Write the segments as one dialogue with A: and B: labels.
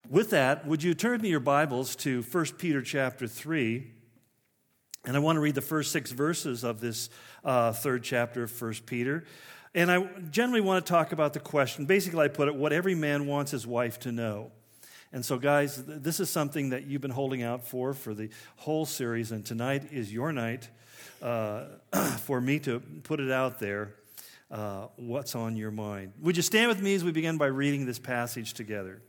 A: With that, would you turn me your Bibles to 1 Peter chapter 3, and I want to read the first 6 verses of this third chapter of 1 Peter. And I generally want to talk about the question, basically I put it, what every man wants his wife to know. And so guys, this is something that you've been holding out for the whole series, and tonight is your night for me to put it out there, what's on your mind. Would you stand with me as we begin by reading this passage together?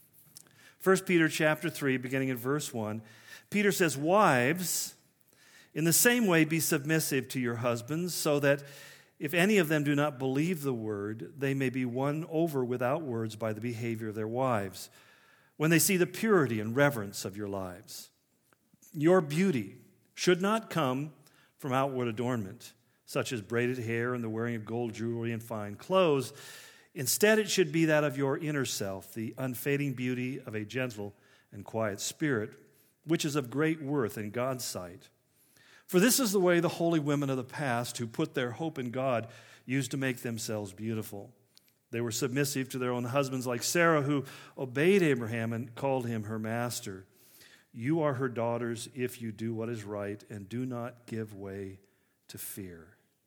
A: 1 Peter chapter 3, beginning at verse 1, Peter says, "Wives, in the same way be submissive to your husbands, so that if any of them do not believe the word, they may be won over without words by the behavior of their wives, when they see the purity and reverence of your lives. Your beauty should not come from outward adornment, such as braided hair and the wearing of gold jewelry and fine clothes. Instead, it should be that of your inner self, the unfading beauty of a gentle and quiet spirit, which is of great worth in God's sight. For this is the way the holy women of the past who put their hope in God used to make themselves beautiful. They were submissive to their own husbands, like Sarah, who obeyed Abraham and called him her master. You are her daughters if you do what is right and do not give way to fear."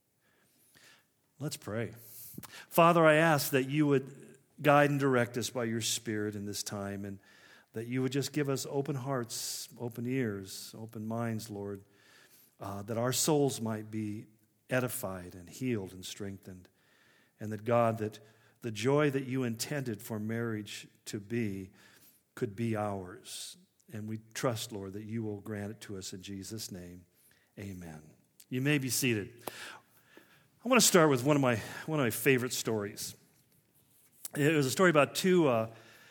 A: Let's pray. Father, I ask that you would guide and direct us by your Spirit in this time, and that you would just give us open hearts, open ears, open minds, Lord, that our souls might be edified and healed and strengthened, and that, God, that the joy that you intended for marriage to be could be ours. And we trust, Lord, that you will grant it to us in Jesus' name. Amen. You may be seated. I want to start with one of my favorite stories. It was a story about two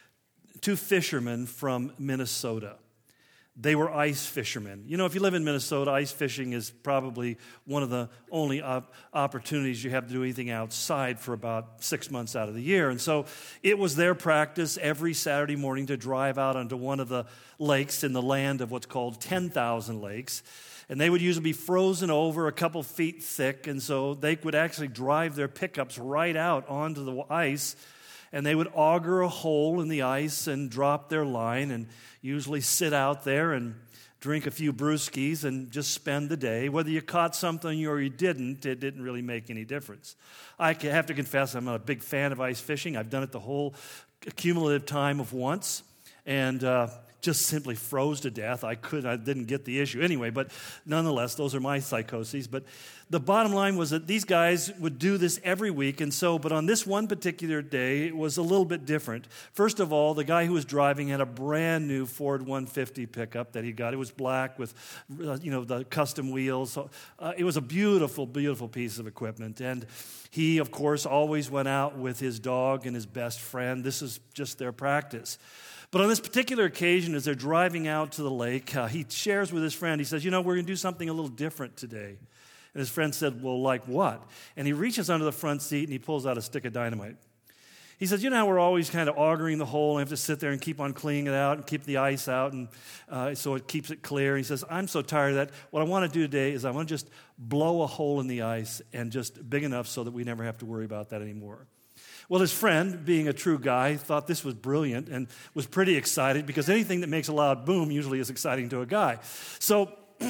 A: fishermen from Minnesota. They were ice fishermen. You know, if you live in Minnesota, ice fishing is probably one of the only opportunities you have to do anything outside for about 6 months out of the year. And so it was their practice every Saturday morning to drive out onto one of the lakes in the land of what's called 10,000 lakes. And they would usually be frozen over a couple feet thick, and so they would actually drive their pickups right out onto the ice, and they would auger a hole in the ice and drop their line and usually sit out there and drink a few brewskis and just spend the day. Whether you caught something or you didn't, it didn't really make any difference. I have to confess I'm not a big fan of ice fishing. I've done it the whole cumulative time of once, and just simply froze to death. I didn't get the issue anyway, but nonetheless, those are my psychoses. But the bottom line was that these guys would do this every week, but on this one particular day, it was a little bit different. First of all, the guy who was driving had a brand new Ford 150 pickup that he got. It was black with, the custom wheels. It was a beautiful, beautiful piece of equipment. And he, of course, always went out with his dog and his best friend. This is just their practice. But on this particular occasion, as they're driving out to the lake, he shares with his friend, he says, we're going to do something a little different today. And his friend said, well, like what? And he reaches under the front seat and he pulls out a stick of dynamite. He says, how we're always kind of augering the hole and have to sit there and keep on cleaning it out and keep the ice out, and so it keeps it clear. He says, I'm so tired of that. What I want to do today is I want to just blow a hole in the ice, and just big enough so that we never have to worry about that anymore. Well, his friend, being a true guy, thought this was brilliant and was pretty excited, because anything that makes a loud boom usually is exciting to a guy. So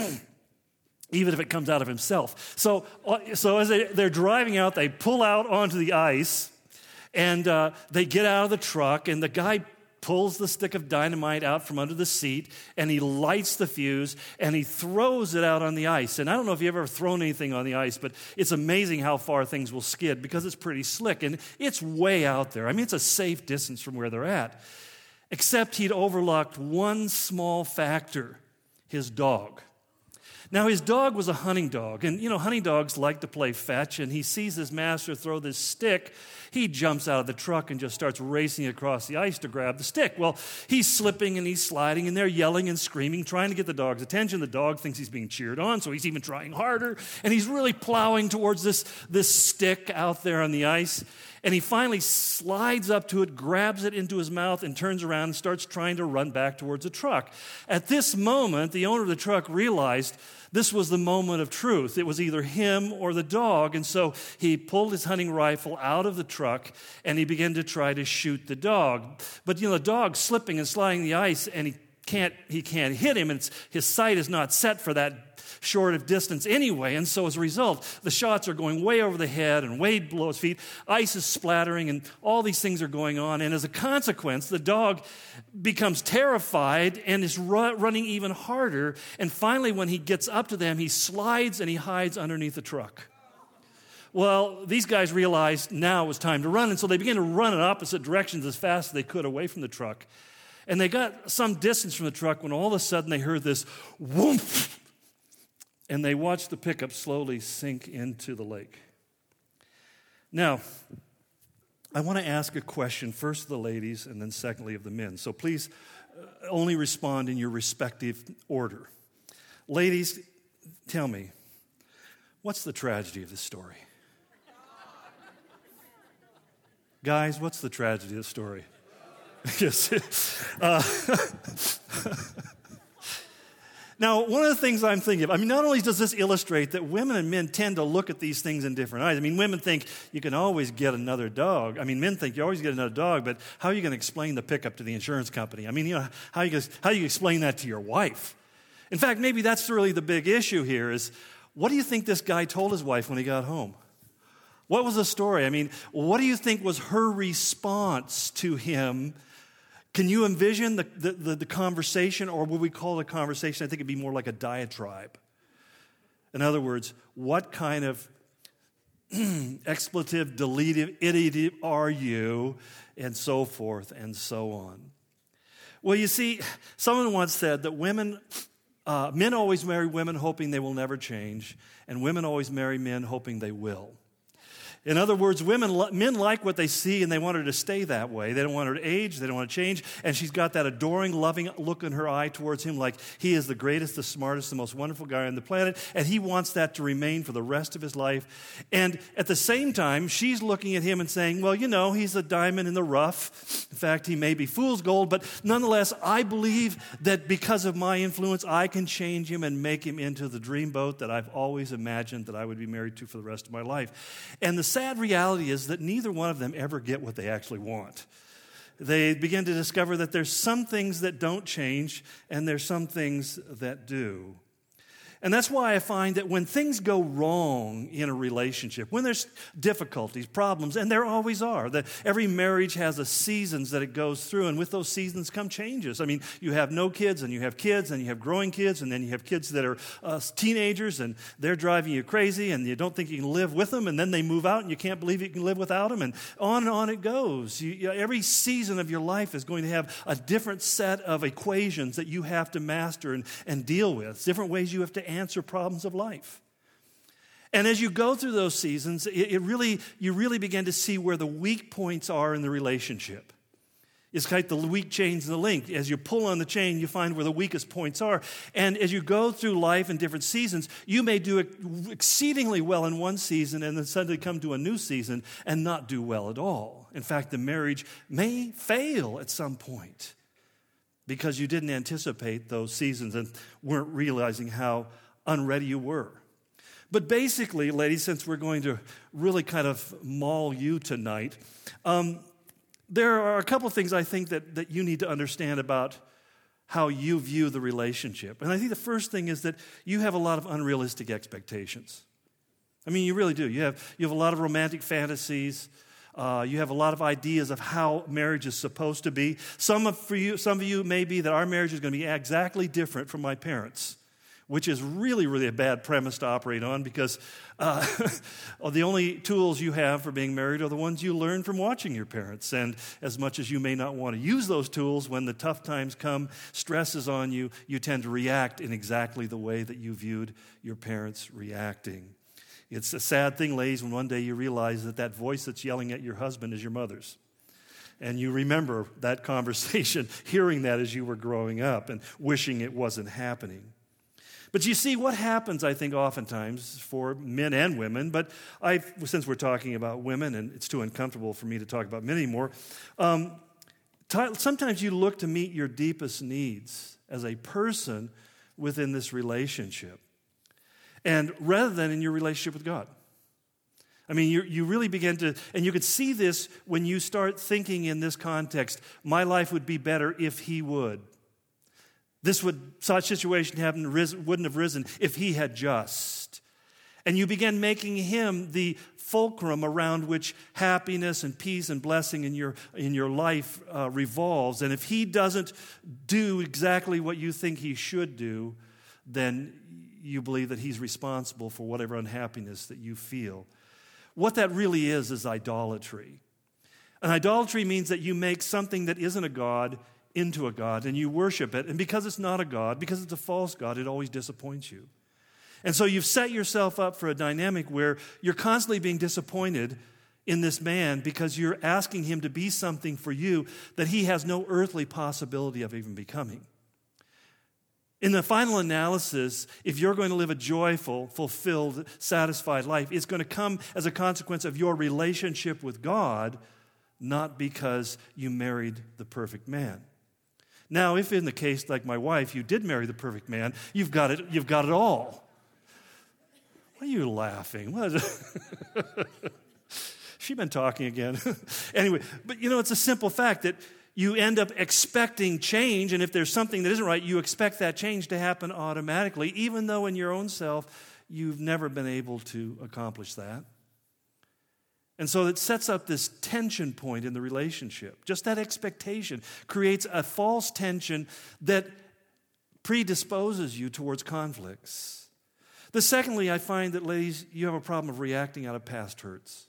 A: even if it comes out of himself. So as they're driving out, they pull out onto the ice, and they get out of the truck, and the guy pulls the stick of dynamite out from under the seat, and he lights the fuse, and he throws it out on the ice. And I don't know if you've ever thrown anything on the ice, but it's amazing how far things will skid, because it's pretty slick, and it's way out there. I mean, it's a safe distance from where they're at. Except he'd overlooked one small factor: his dog. Now, his dog was a hunting dog, and, hunting dogs like to play fetch, and he sees his master throw this stick. He jumps out of the truck and just starts racing across the ice to grab the stick. Well, he's slipping and he's sliding, and they're yelling and screaming, trying to get the dog's attention. The dog thinks he's being cheered on, so he's even trying harder, and he's really plowing towards this stick out there on the ice. And he finally slides up to it, grabs it into his mouth, and turns around and starts trying to run back towards the truck. At this moment, the owner of the truck realized this was the moment of truth. It was either him or the dog, and so he pulled his hunting rifle out of the truck, and he began to try to shoot the dog. But, the dog's slipping and sliding in the ice, and he can't hit him, and his sight is not set for that short of distance anyway, and so as a result, the shots are going way over the head and way below his feet. Ice is splattering, and all these things are going on, and as a consequence, the dog becomes terrified and is running even harder, and finally, when he gets up to them, he slides and he hides underneath the truck. Well, these guys realized now it was time to run, and so they began to run in opposite directions as fast as they could away from the truck. And they got some distance from the truck when all of a sudden they heard this whoomph, and they watched the pickup slowly sink into the lake. Now, I want to ask a question, first of the ladies and then secondly of the men. So please only respond in your respective order. Ladies, tell me, what's the tragedy of this story? Guys, what's the tragedy of the story? Yes. Now, one of the things I'm thinking of, not only does this illustrate that women and men tend to look at these things in different eyes. Women think you can always get another dog. Men think you always get another dog, but how are you going to explain the pickup to the insurance company? How do you explain that to your wife? In fact, maybe that's really the big issue here is, what do you think this guy told his wife when he got home? What was the story? What do you think was her response to him? Can you envision the conversation, or would we call it a conversation? I think it'd be more like a diatribe. In other words, what kind of expletive, deletive, idiot are you, and so forth and so on. Well, you see, someone once said that men always marry women hoping they will never change, and women always marry men hoping they will. In other words, men like what they see, and they want her to stay that way. They don't want her to age. They don't want to change. And she's got that adoring, loving look in her eye towards him, like he is the greatest, the smartest, the most wonderful guy on the planet. And he wants that to remain for the rest of his life. And at the same time, she's looking at him and saying, well, he's a diamond in the rough. In fact, he may be fool's gold. But nonetheless, I believe that because of my influence, I can change him and make him into the dreamboat that I've always imagined that I would be married to for the rest of my life. And the sad reality is that neither one of them ever get what they actually want. They begin to discover that there's some things that don't change and there's some things that do. And that's why I find that when things go wrong in a relationship, when there's difficulties, problems, and there always are, that every marriage has the seasons that it goes through, and with those seasons come changes. You have no kids, and you have kids, and you have growing kids, and then you have kids that are teenagers, and they're driving you crazy, and you don't think you can live with them, and then they move out, and you can't believe you can live without them, and on it goes. Every season of your life is going to have a different set of equations that you have to master and deal with, different ways you have to answer problems of life. And as you go through those seasons, you really begin to see where the weak points are in the relationship. It's like the weak chains and the link. As you pull on the chain, you find where the weakest points are. And as you go through life in different seasons, you may do exceedingly well in one season and then suddenly come to a new season and not do well at all. In fact, the marriage may fail at some point because you didn't anticipate those seasons and weren't realizing how unready you were. But basically, ladies, since we're going to really kind of maul you tonight, there are a couple of things I think that you need to understand about how you view the relationship. And I think the first thing is that you have a lot of unrealistic expectations. You really do. You have a lot of romantic fantasies. You have a lot of ideas of how marriage is supposed to be. Some of you may be that our marriage is going to be exactly different from my parents', which is really, really a bad premise to operate on because the only tools you have for being married are the ones you learn from watching your parents. And as much as you may not want to use those tools, when the tough times come, stress is on you, you tend to react in exactly the way that you viewed your parents reacting. It's a sad thing, ladies, when one day you realize that voice that's yelling at your husband is your mother's. And you remember that conversation, hearing that as you were growing up and wishing it wasn't happening. But you see, what happens, I think, oftentimes for men and women, but since we're talking about women and it's too uncomfortable for me to talk about men anymore, sometimes you look to meet your deepest needs as a person within this relationship, and rather than in your relationship with God. I mean, you really begin to, and you could see this when you start thinking in this context, my life would be better if he would. Such situation wouldn't have risen if he had just. And you begin making him the fulcrum around which happiness and peace and blessing in your life revolves. And if he doesn't do exactly what you think he should do, then you believe that he's responsible for whatever unhappiness that you feel. What that really is idolatry. And idolatry means that you make something that isn't a God into a God, and you worship it. And because it's not a God, because it's a false God, it always disappoints you. And so you've set yourself up for a dynamic where you're constantly being disappointed in this man because you're asking him to be something for you that he has no earthly possibility of even becoming. In the final analysis, if you're going to live a joyful, fulfilled, satisfied life, it's going to come as a consequence of your relationship with God, not because you married the perfect man. Now, if in the case like my wife, you did marry the perfect man, you've got it all. Why are you laughing? What is it? She's been talking again. Anyway, but it's a simple fact that you end up expecting change, and if there's something that isn't right, you expect that change to happen automatically, even though in your own self, you've never been able to accomplish that. And so it sets up this tension point in the relationship. Just that expectation creates a false tension that predisposes you towards conflicts. Secondly, I find that, ladies, you have a problem of reacting out of past hurts.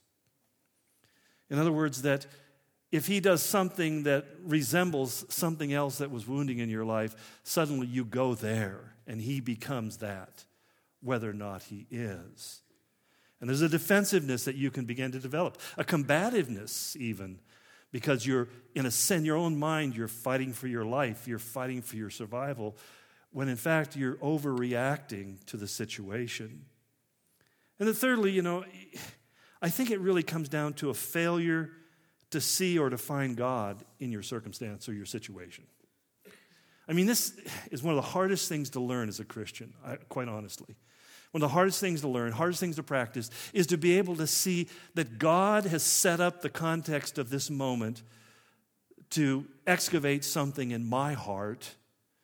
A: In other words, that if he does something that resembles something else that was wounding in your life, suddenly you go there and he becomes that, whether or not he is. And there's a defensiveness that you can begin to develop, a combativeness even, because you're, in your own mind, you're fighting for your life, you're fighting for your survival, when in fact you're overreacting to the situation. And then thirdly, I think it really comes down to a failure to see or to find God in your circumstance or your situation. I mean, this is one of the hardest things to learn as a Christian, quite honestly. One of the hardest things to learn, hardest things to practice, is to be able to see that God has set up the context of this moment to excavate something in my heart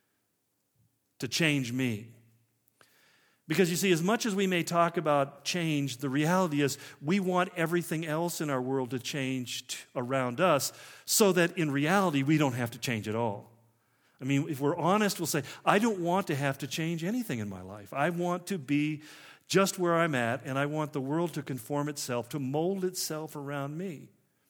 A: to change me. Because you see, as much as we may talk about change, the reality is we want everything else in our world to change around us so that in reality we don't have to change at all. I mean, if we're honest, we'll say, I don't want to have to change anything in my life. I want to be just where I'm at, and I want the world to conform itself, to mold itself around me.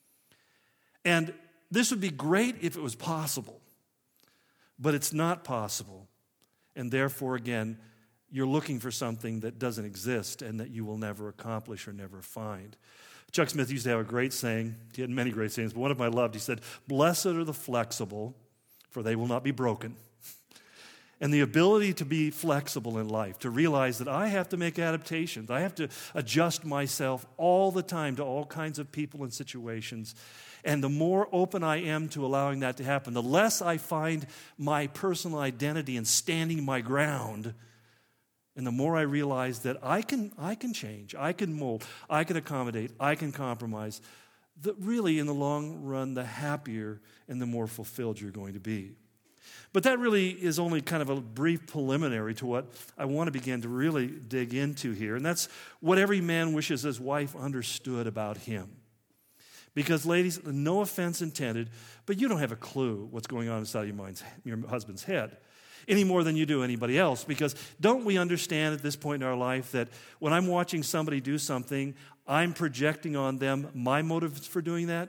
A: And this would be great if it was possible, but it's not possible. And therefore, again, you're looking for something that doesn't exist and that you will never accomplish or never find. Chuck Smith used to have a great saying. He had many great sayings, but one of them I loved. He said, "Blessed are the flexible, for they will not be broken." And the ability to be flexible in life, to realize that I have to make adaptations. I have to adjust myself all the time to all kinds of people and situations. And the more open I am to allowing that to happen, the less I find my personal identity in standing my ground. And the more I realize that I can change, I can mold, I can accommodate, I can compromise, that really in the long run, the happier and the more fulfilled you're going to be. But that really is only kind of a brief preliminary to what I want to begin to really dig into here. And that's what every man wishes his wife understood about him. Because ladies, no offense intended, but you don't have a clue what's going on inside your husband's head any more than you do anybody else. Because don't we understand at this point in our life that when I'm watching somebody do something, I'm projecting on them my motives for doing that?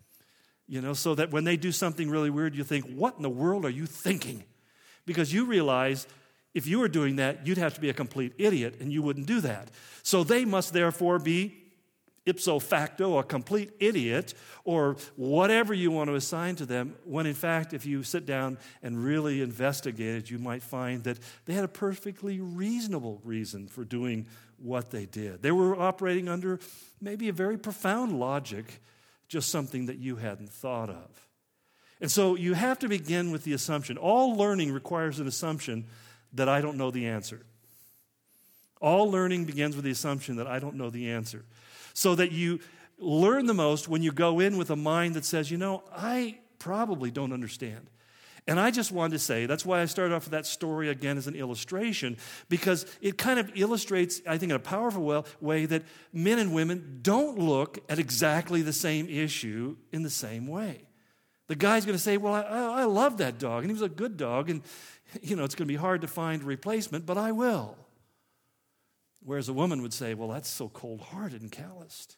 A: So that when they do something really weird, you think, what in the world are you thinking? Because you realize if you were doing that, you'd have to be a complete idiot, and you wouldn't do that. So they must therefore be ipso facto a complete idiot or whatever you want to assign to them, when in fact, if you sit down and really investigate it, you might find that they had a perfectly reasonable reason for doing what they did. They were operating under maybe a very profound logic, just something that you hadn't thought of. And so you have to begin with the assumption. All learning requires an assumption that I don't know the answer. All learning begins with the assumption that I don't know the answer. So that you learn the most when you go in with a mind that says, I probably don't understand. And I just wanted to say, that's why I started off with that story again as an illustration, because it kind of illustrates, I think in a powerful way, that men and women don't look at exactly the same issue in the same way. The guy's going to say, well, I love that dog, and he was a good dog, and it's going to be hard to find a replacement, but I will. Whereas a woman would say, well, that's so cold-hearted and calloused.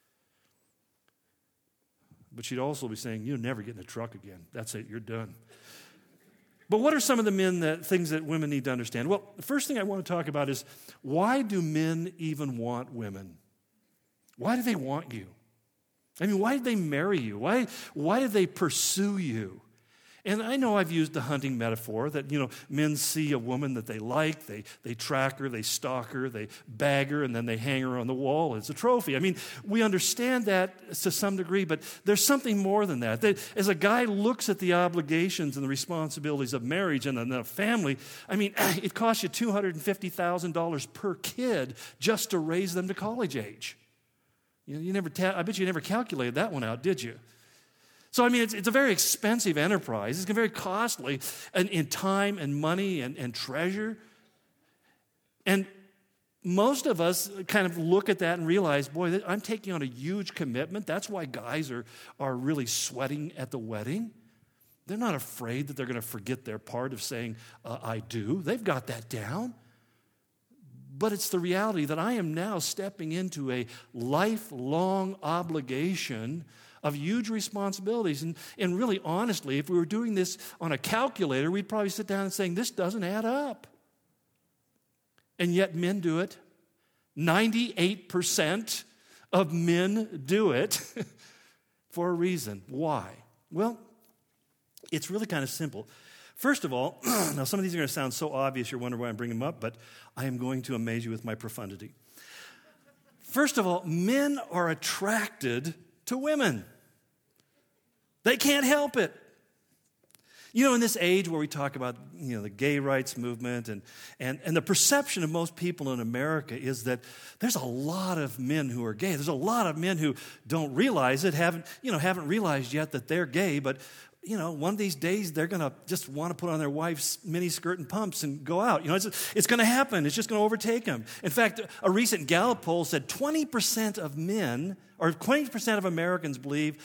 A: But she'd also be saying, you'll never get in a truck again. That's it, you're done. But what are some of the things that women need to understand? Well, the first thing I want to talk about is, why do men even want women? Why do they want you? I mean, why did they marry you? Why did they pursue you? And I know I've used the hunting metaphor that, men see a woman that they like, they track her, they stalk her, they bag her, and then they hang her on the wall as a trophy. I mean, we understand that to some degree, but there's something more than that. That as a guy looks at the obligations and the responsibilities of marriage and a family, I mean, it costs you $250,000 per kid just to raise them to college age. I bet you never calculated that one out, did you? So, I mean, it's a very expensive enterprise. It's very costly in time and money and treasure. And most of us kind of look at that and realize, boy, I'm taking on a huge commitment. That's why guys are really sweating at the wedding. They're not afraid that they're going to forget their part of saying, I do. They've got that down. But it's the reality that I am now stepping into a lifelong obligation of huge responsibilities. And really, honestly, if we were doing this on a calculator, we'd probably sit down and saying, this doesn't add up. And yet men do it. 98% of men do it for a reason. Why? Well, it's really kind of simple. First of all, now some of these are going to sound so obvious you're wondering why I'm bringing them up, but I am going to amaze you with my profundity. First of all, men are attracted to women. They can't help it. In this age where we talk about, the gay rights movement and the perception of most people in America is that there's a lot of men who are gay. There's a lot of men who don't realize it, haven't realized yet that they're gay, but one of these days they're going to just want to put on their wife's mini skirt and pumps and go out. It's going to happen. It's just going to overtake them. In fact, a recent Gallup poll said 20% of men, or 20% of Americans believe,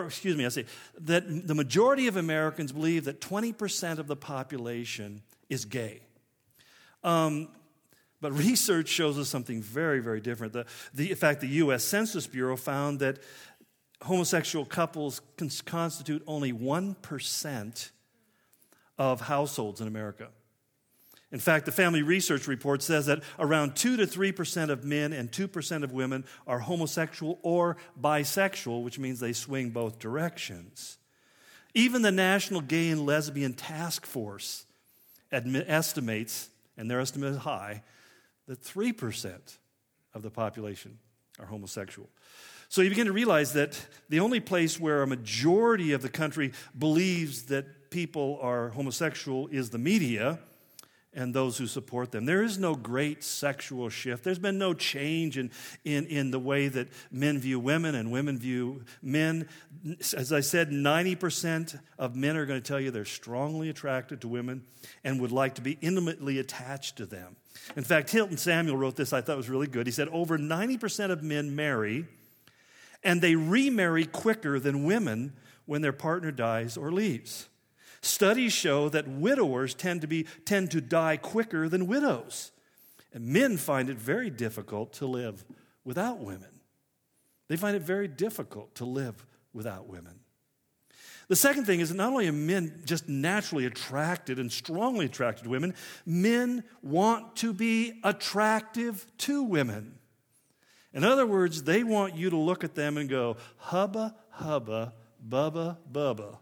A: that the majority of Americans believe that 20% of the population is gay. But research shows us something very, very different. In fact, the U.S. Census Bureau found that homosexual couples constitute only 1% of households in America. In fact, the Family Research Report says that around 2 to 3% of men and 2% of women are homosexual or bisexual, which means they swing both directions. Even the National Gay and Lesbian Task Force estimates, and their estimate is high, that 3% of the population are homosexual. So you begin to realize that the only place where a majority of the country believes that people are homosexual is the media and those who support them. There is no great sexual shift. There's been no change in the way that men view women and women view men. As I said, 90% of men are going to tell you they're strongly attracted to women and would like to be intimately attached to them. In fact, Hilton Samuel wrote this I thought was really good. He said, over 90% of men marry, and they remarry quicker than women when their partner dies or leaves. Studies show that widowers tend to die quicker than widows. And men find it very difficult to live without women. They find it very difficult to live without women. The second thing is that not only are men just naturally attracted and strongly attracted to women, men want to be attractive to women. In other words, they want you to look at them and go, hubba, hubba, bubba, bubba.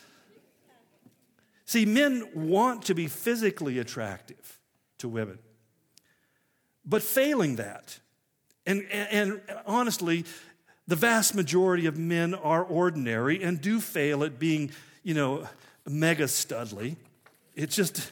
A: See, men want to be physically attractive to women. But failing that, and honestly, the vast majority of men are ordinary and do fail at being, mega studly. It's just,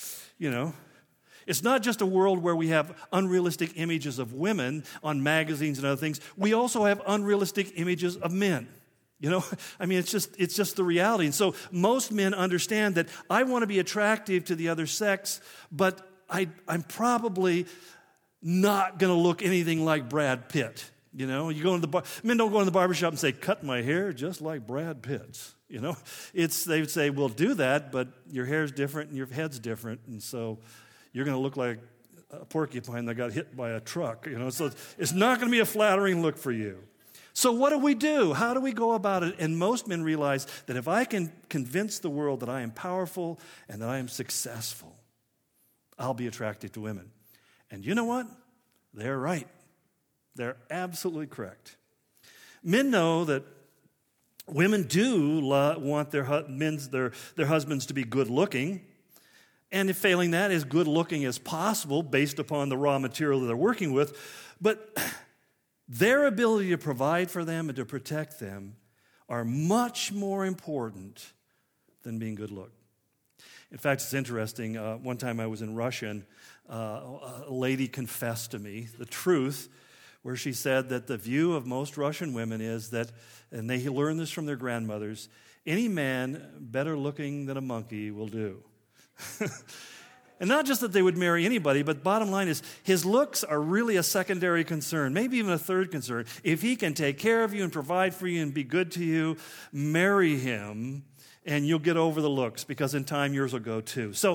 A: it's not just a world where we have unrealistic images of women on magazines and other things. We also have unrealistic images of men. It's just the reality. And so most men understand that I want to be attractive to the other sex, but I'm probably not going to look anything like Brad Pitt. You go into the bar. Men don't go in the barbershop and say, "Cut my hair just like Brad Pitt's." They would say, "We'll do that, but your hair's different and your head's different, and so you're going to look like a porcupine that got hit by a truck." So it's not going to be a flattering look for you. So what do we do? How do we go about it? And most men realize that if I can convince the world that I am powerful and that I am successful, I'll be attractive to women. And you know what? They're right. They're absolutely correct. Men know that women do want their husbands to be good looking, and if failing that, as good looking as possible based upon the raw material that they're working with. But their ability to provide for them and to protect them are much more important than being good looked. In fact, it's interesting. One time I was in Russia, and a lady confessed to me the truth, where she said that the view of most Russian women is that, and they learned this from their grandmothers, any man better looking than a monkey will do. And not just that they would marry anybody, but bottom line is his looks are really a secondary concern, maybe even a third concern. If he can take care of you and provide for you and be good to you, marry him, and you'll get over the looks, because in time yours will go too. So,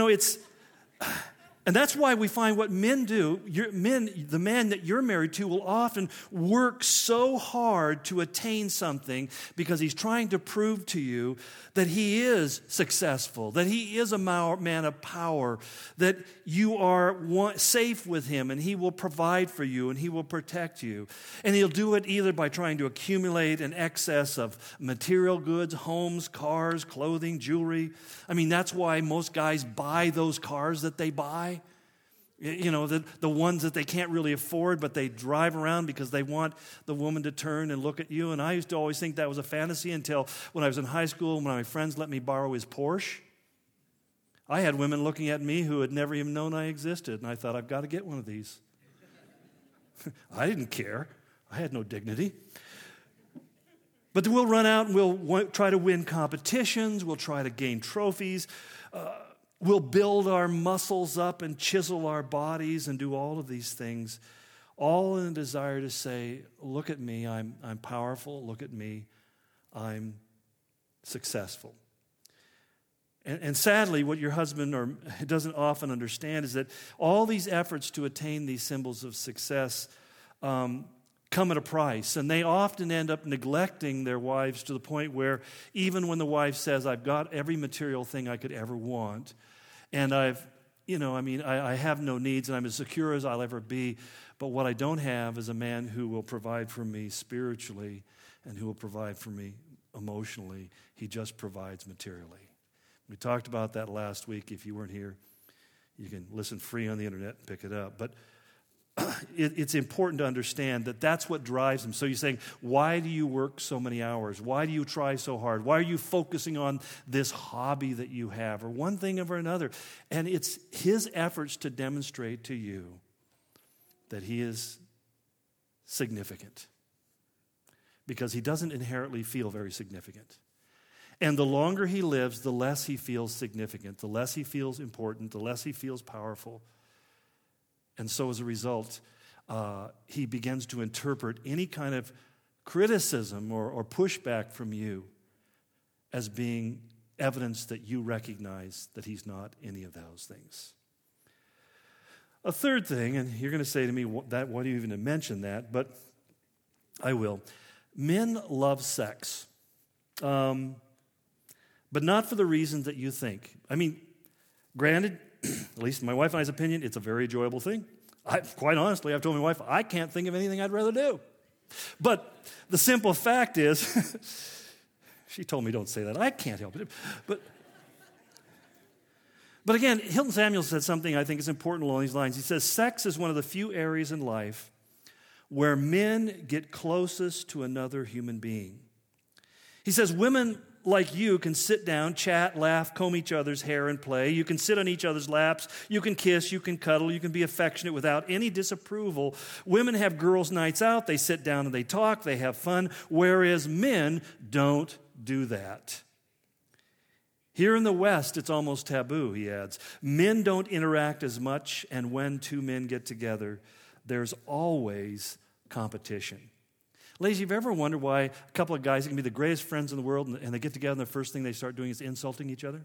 A: and that's why we find what men do. The man that you're married to will often work so hard to attain something because he's trying to prove to you that he is successful, that he is a man of power, that you are safe with him, and he will provide for you and he will protect you. And he'll do it either by trying to accumulate an excess of material goods, homes, cars, clothing, jewelry. That's why most guys buy those cars that they buy. The ones that they can't really afford, but they drive around because they want the woman to turn and look at you. And I used to always think that was a fantasy until when I was in high school, when my friends let me borrow his Porsche. I had women looking at me who had never even known I existed, and I thought, I've got to get one of these. I didn't care. I had no dignity. But we'll run out and we'll try to win competitions. We'll try to gain trophies. We'll build our muscles up and chisel our bodies and do all of these things, all in a desire to say, look at me, I'm powerful. Look at me, I'm successful. And sadly, what your husband doesn't often understand is that all these efforts to attain these symbols of success come at a price. And they often end up neglecting their wives to the point where even when the wife says, I've got every material thing I could ever want, and I have no needs, and I'm as secure as I'll ever be, but what I don't have is a man who will provide for me spiritually and who will provide for me emotionally. He just provides materially. We talked about that last week. If you weren't here, you can listen free on the internet and pick it up. But it's important to understand that that's what drives him. So you're saying, why do you work so many hours? Why do you try so hard? Why are you focusing on this hobby that you have, or one thing over another? And it's his efforts to demonstrate to you that he is significant, because he doesn't inherently feel very significant. And the longer he lives, the less he feels significant, the less he feels important, the less he feels powerful. And so as a result, he begins to interpret any kind of criticism or pushback from you as being evidence that you recognize that he's not any of those things. A third thing, and you're going to say to me, why do you even mention that? But I will. Men love sex, but not for the reasons that you think. Granted, at least in my wife and I's opinion, it's a very enjoyable thing. Quite honestly, I've told my wife, I can't think of anything I'd rather do. But the simple fact is, she told me don't say that. I can't help it. But again, Hilton Samuel said something I think is important along these lines. He says, sex is one of the few areas in life where men get closest to another human being. He says, women like you can sit down, chat, laugh, comb each other's hair, and play. You can sit on each other's laps. You can kiss. You can cuddle. You can be affectionate without any disapproval. Women have girls' nights out. They sit down and they talk. They have fun, whereas men don't do that. Here in the West, it's almost taboo, he adds. Men don't interact as much, and when two men get together, there's always competition. Ladies, you've ever wondered why a couple of guys can be the greatest friends in the world and they get together and the first thing they start doing is insulting each other?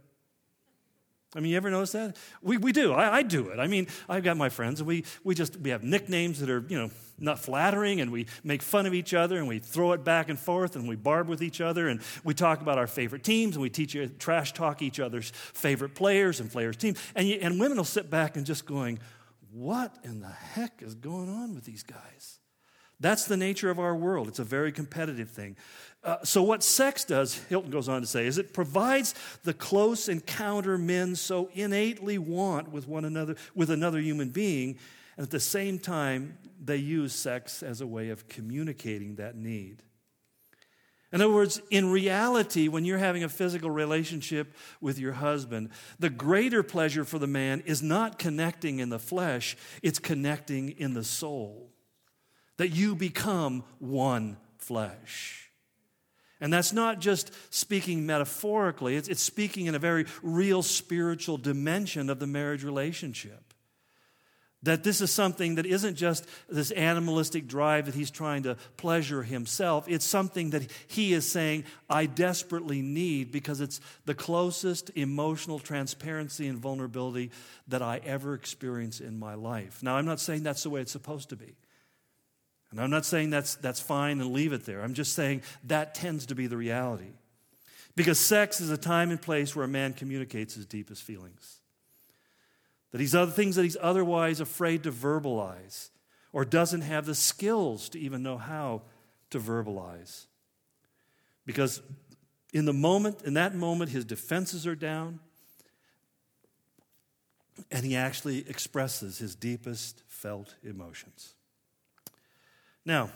A: I mean, you ever notice that? We do. I do it. I mean, I've got my friends, and we have nicknames that are, not flattering, and we make fun of each other, and we throw it back and forth, and we barb with each other, and we talk about our favorite teams, and we trash talk each other's favorite players and players' teams. And women will sit back and just going, what in the heck is going on with these guys? That's the nature of our world. It's a very competitive thing. So what sex does, Hilton goes on to say, is it provides the close encounter men so innately want with one another, with another human being, and at the same time, they use sex as a way of communicating that need. In other words, in reality, when you're having a physical relationship with your husband, the greater pleasure for the man is not connecting in the flesh, it's connecting in the soul. That you become one flesh. And that's not just speaking metaphorically, it's speaking in a very real spiritual dimension of the marriage relationship. That this is something that isn't just this animalistic drive that he's trying to pleasure himself. It's something that he is saying, I desperately need, because it's the closest emotional transparency and vulnerability that I ever experience in my life. Now, I'm not saying that's the way it's supposed to be. And I'm not saying that's fine and leave it there. I'm just saying that tends to be the reality. Because sex is a time and place where a man communicates his deepest feelings. That he's other things that he's otherwise afraid to verbalize or doesn't have the skills to even know how to verbalize. Because in that moment, his defenses are down, and he actually expresses his deepest felt emotions. Now,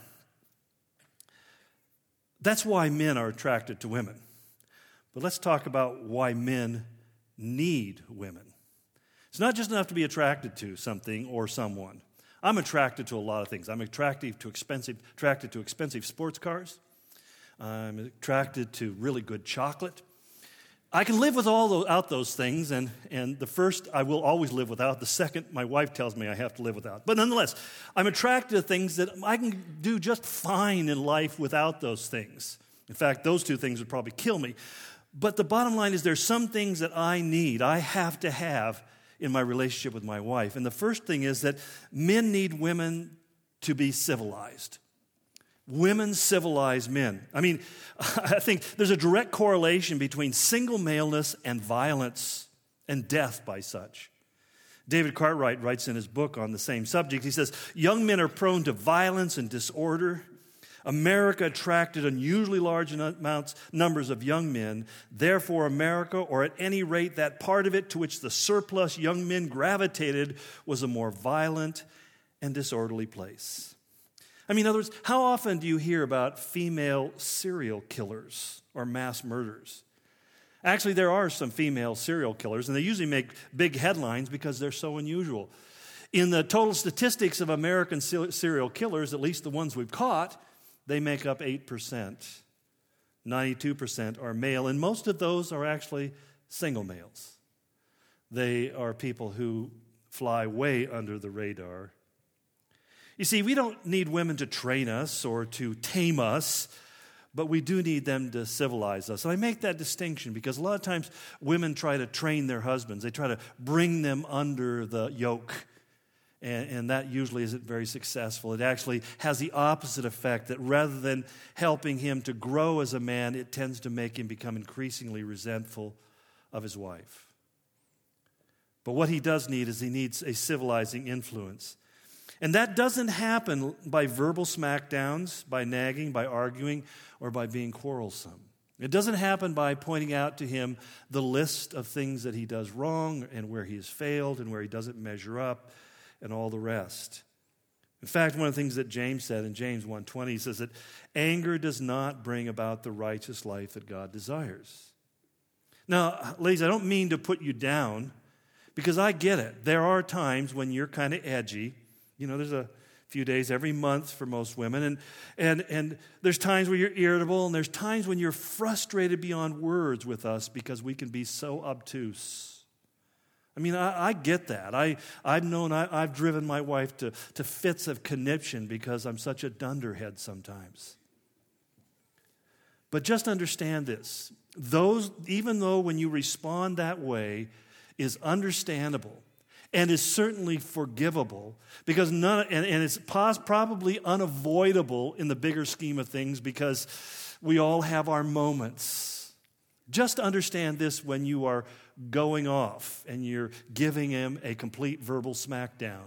A: that's why men are attracted to women. But let's talk about why men need women. It's not just enough to be attracted to something or someone. I'm attracted to a lot of things. I'm attracted to expensive sports cars. I'm attracted to really good chocolate. I can live without those things, and the first I will always live without. The second, my wife tells me I have to live without. But nonetheless, I'm attracted to things that I can do just fine in life without those things. In fact, those two things would probably kill me. But the bottom line is there's some things that I need, I have to have in my relationship with my wife. And the first thing is that men need women to be civilized. Women civilize men. I mean, I think there's a direct correlation between single maleness and violence and death by such. David Cartwright writes in his book on the same subject, he says, young men are prone to violence and disorder. America attracted unusually large numbers of young men. Therefore, America, or at any rate that part of it to which the surplus young men gravitated, was a more violent and disorderly place. I mean, in other words, how often do you hear about female serial killers or mass murderers? Actually, there are some female serial killers, and they usually make big headlines because they're so unusual. In the total statistics of American serial killers, at least the ones we've caught, they make up 8%. 92% are male, and most of those are actually single males. They are people who fly way under the radar. You see, we don't need women to train us or to tame us, but we do need them to civilize us. And I make that distinction because a lot of times women try to train their husbands. They try to bring them under the yoke, and that usually isn't very successful. It actually has the opposite effect, that rather than helping him to grow as a man, it tends to make him become increasingly resentful of his wife. But what he does need is he needs a civilizing influence. And that doesn't happen by verbal smackdowns, by nagging, by arguing, or by being quarrelsome. It doesn't happen by pointing out to him the list of things that he does wrong and where he has failed and where he doesn't measure up and all the rest. In fact, one of the things that James said in James 1:20, he says that anger does not bring about the righteous life that God desires. Now, ladies, I don't mean to put you down, because I get it. There are times when you're kind of edgy. You know, there's a few days every month for most women, and there's times where you're irritable, and there's times when you're frustrated beyond words with us because we can be so obtuse. I mean, I get that. I've driven my wife to fits of conniption because I'm such a dunderhead sometimes. But just understand this. Even though when you respond that way is understandable and is certainly forgivable, because and it's probably unavoidable in the bigger scheme of things because we all have our moments. Just understand this when you are going off and you're giving him a complete verbal smackdown,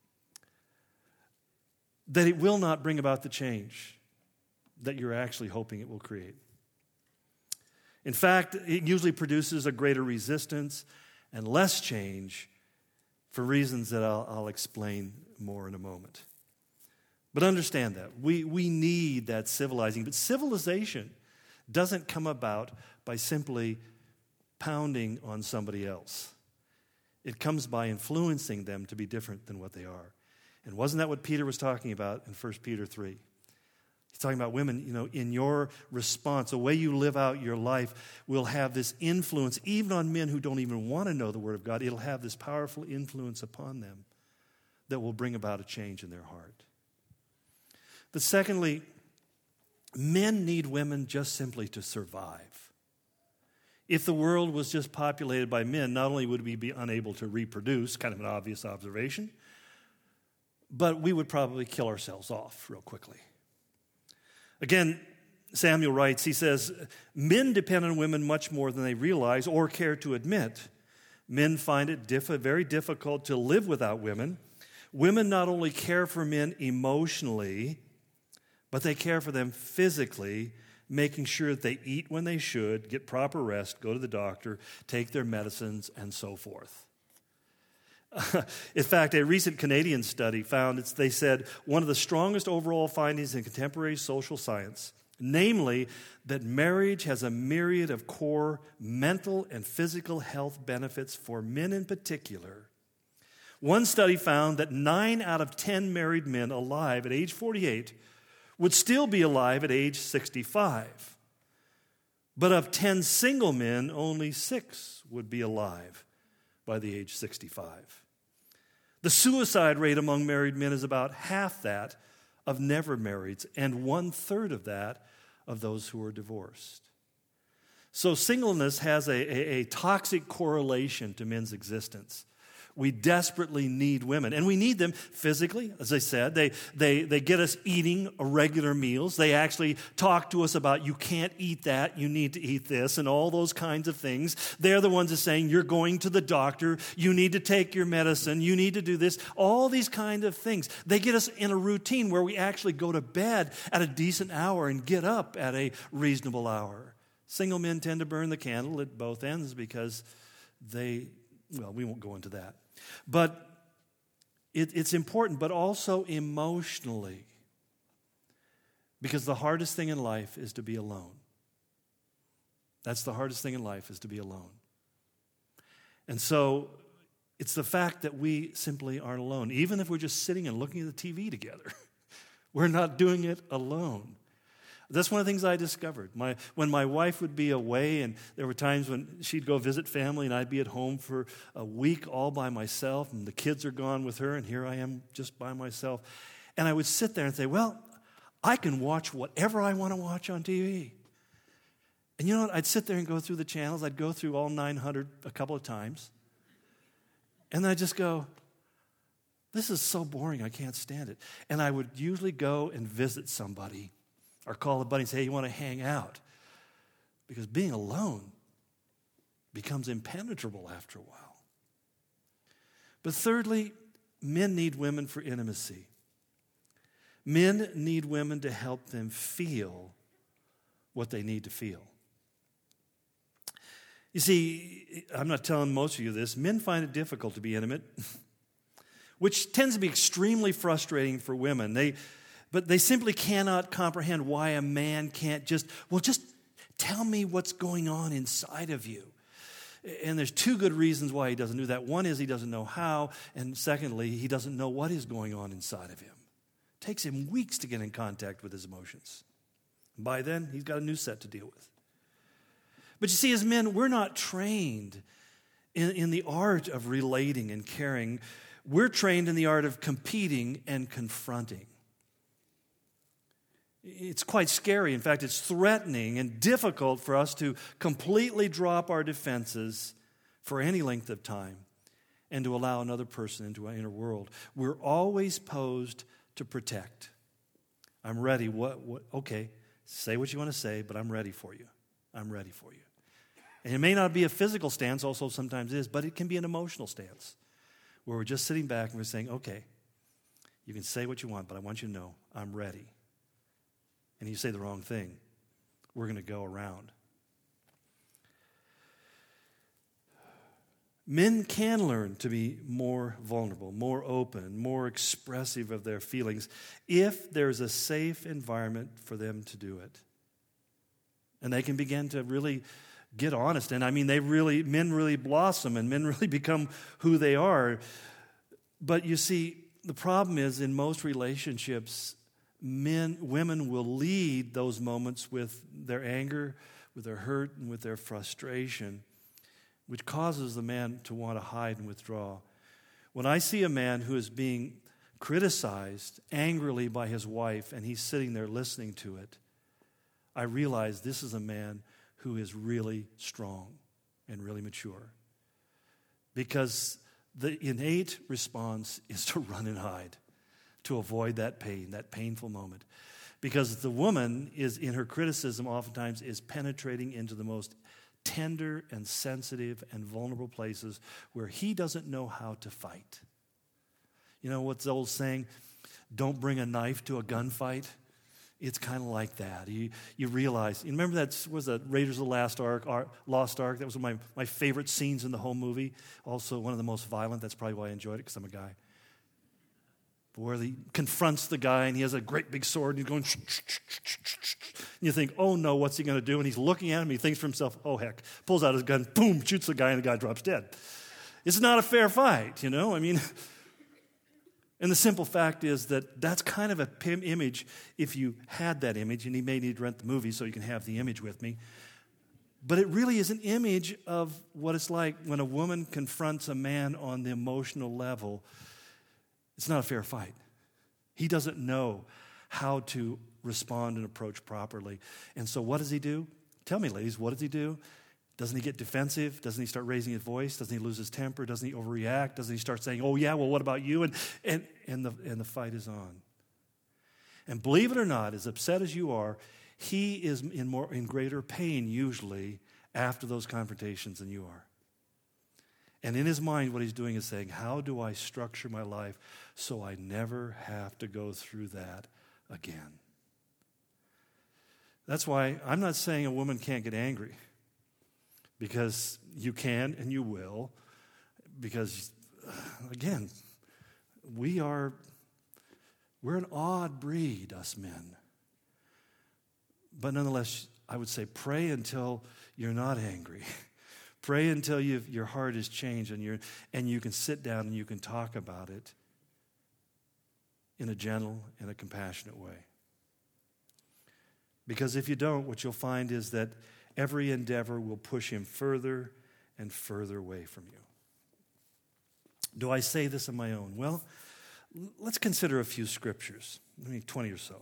A: that it will not bring about the change that you're actually hoping it will create. In fact, it usually produces a greater resistance and less change for reasons that I'll explain more in a moment. But understand that. We need that civilizing. But civilization doesn't come about by simply pounding on somebody else. It comes by influencing them to be different than what they are. And wasn't that what Peter was talking about in 1 Peter 3? He's talking about women, in your response, the way you live out your life will have this influence, even on men who don't even want to know the Word of God. It'll have this powerful influence upon them that will bring about a change in their heart. But secondly, men need women just simply to survive. If the world was just populated by men, not only would we be unable to reproduce, kind of an obvious observation, but we would probably kill ourselves off real quickly. Again, Samuel writes, he says, men depend on women much more than they realize or care to admit. Men find it very difficult to live without women. Women not only care for men emotionally, but they care for them physically, making sure that they eat when they should, get proper rest, go to the doctor, take their medicines, and so forth. In fact, a recent Canadian study found, they said, one of the strongest overall findings in contemporary social science, namely that marriage has a myriad of core mental and physical health benefits for men in particular. One study found that 9 out of 10 married men alive at age 48 would still be alive at age 65. But of 10 single men, only 6 would be alive by the age 65. The suicide rate among married men is about half that of never marrieds and 1/3 of that of those who are divorced. So singleness has a toxic correlation to men's existence. We desperately need women, and we need them physically. As I said, they get us eating regular meals. They actually talk to us about, you can't eat that, you need to eat this, and all those kinds of things. They're the ones that are saying, you're going to the doctor, you need to take your medicine, you need to do this, all these kind of things. They get us in a routine where we actually go to bed at a decent hour and get up at a reasonable hour. Single men tend to burn the candle at both ends because we won't go into that. But it's important, but also emotionally. Because the hardest thing in life is to be alone. That's the hardest thing in life, is to be alone. And so it's the fact that we simply aren't alone. Even if we're just sitting and looking at the TV together, we're not doing it alone. That's one of the things I discovered. When my wife would be away, and there were times when she'd go visit family, and I'd be at home for a week all by myself, and the kids are gone with her, and here I am just by myself. And I would sit there and say, well, I can watch whatever I want to watch on TV. And you know what? I'd sit there and go through the channels. I'd go through all 900 a couple of times. And then I'd just go, this is so boring, I can't stand it. And I would usually go and visit somebody or call a buddy and say, hey, you want to hang out? Because being alone becomes impenetrable after a while. But thirdly, men need women for intimacy. Men need women to help them feel what they need to feel. You see, I'm not telling most of you this, men find it difficult to be intimate, which tends to be extremely frustrating for women. But they simply cannot comprehend why a man can't just tell me what's going on inside of you. And there's two good reasons why he doesn't do that. One is he doesn't know how, and secondly, he doesn't know what is going on inside of him. It takes him weeks to get in contact with his emotions. By then, he's got a new set to deal with. But you see, as men, we're not trained in the art of relating and caring. We're trained in the art of competing and confronting. It's quite scary. In fact, it's threatening and difficult for us to completely drop our defenses for any length of time and to allow another person into our inner world. We're always posed to protect. I'm ready. Okay, say what you want to say, but I'm ready for you. I'm ready for you. And it may not be a physical stance, also sometimes it is, but it can be an emotional stance where we're just sitting back and we're saying, okay, you can say what you want, but I want you to know I'm ready. And you say the wrong thing, we're going to go around. Men can learn to be more vulnerable, more open, more expressive of their feelings if there's a safe environment for them to do it. And they can begin to really get honest. And I mean, men really blossom and men really become who they are. But you see, the problem is in most relationships, women will lead those moments with their anger, with their hurt, and with their frustration, which causes the man to want to hide and withdraw. When I see a man who is being criticized angrily by his wife and he's sitting there listening to it, I realize this is a man who is really strong and really mature. Because the innate response is to run and hide, to avoid that pain, that painful moment. Because the woman is, in her criticism, oftentimes is penetrating into the most tender and sensitive and vulnerable places where he doesn't know how to fight. You know what's the old saying? Don't bring a knife to a gunfight. It's kind of like that. You realize, you remember that was the Raiders of the Lost Ark? That was one of my favorite scenes in the whole movie. Also one of the most violent. That's probably why I enjoyed it, because I'm a guy. But where he confronts the guy and he has a great big sword and he's going, and you think, oh no, what's he going to do? And he's looking at him and he thinks for himself, oh heck, pulls out his gun, boom, shoots the guy and the guy drops dead. It's not a fair fight, you know? I mean, and the simple fact is that that's kind of a image, if you had that image, and you may need to rent the movie so you can have the image with me. But it really is an image of what it's like when a woman confronts a man on the emotional level. It's not a fair fight. He doesn't know how to respond and approach properly. And so what does he do? Tell me, ladies, what does he do? Doesn't he get defensive? Doesn't he start raising his voice? Doesn't he lose his temper? Doesn't he overreact? Doesn't he start saying, oh yeah, well what about you? And the fight is on. And believe it or not, as upset as you are, he is in greater pain usually after those confrontations than you are. And in his mind, what he's doing is saying, how do I structure my life so I never have to go through that again? That's why I'm not saying a woman can't get angry. Because you can and you will. Because, again, we're an odd breed, us men. But nonetheless, I would say pray until you're not angry. Pray until your heart is changed and you can sit down and you can talk about it in a gentle and a compassionate way. Because if you don't, what you'll find is that every endeavor will push him further and further away from you. Do I say this on my own? Well, let's consider a few scriptures, maybe 20 or so.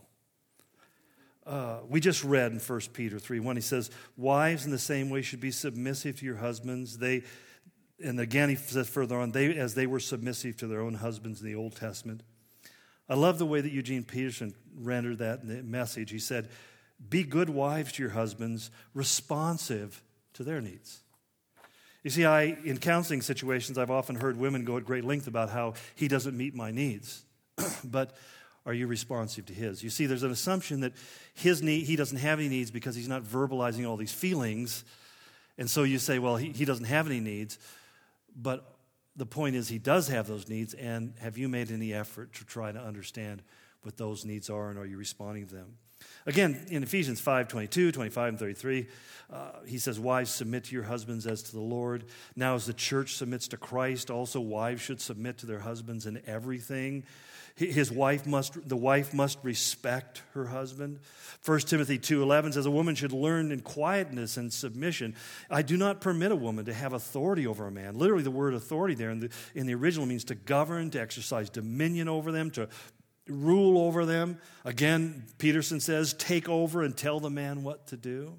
A: We just read in 1 Peter 3:1, he says, wives in the same way should be submissive to your husbands. And again he says further on, as they were submissive to their own husbands in the Old Testament. I love the way that Eugene Peterson rendered that in the Message. He said, be good wives to your husbands, responsive to their needs. You see, in counseling situations, I've often heard women go at great length about how he doesn't meet my needs. But are you responsive to his? You see, there's an assumption that he doesn't have any needs because he's not verbalizing all these feelings. And so you say, well, he doesn't have any needs. But the point is he does have those needs, and have you made any effort to try to understand what those needs are, and are you responding to them? Again, in Ephesians 5:22, 25, and 33, he says, wives, submit to your husbands as to the Lord. Now as the church submits to Christ, also wives should submit to their husbands in everything. The wife must respect her husband. 1 Timothy 2:11 says, a woman should learn in quietness and submission. I do not permit a woman to have authority over a man. Literally, the word authority there in the original means to govern, to exercise dominion over them, to rule over them. Again, Peterson says, take over and tell the man what to do.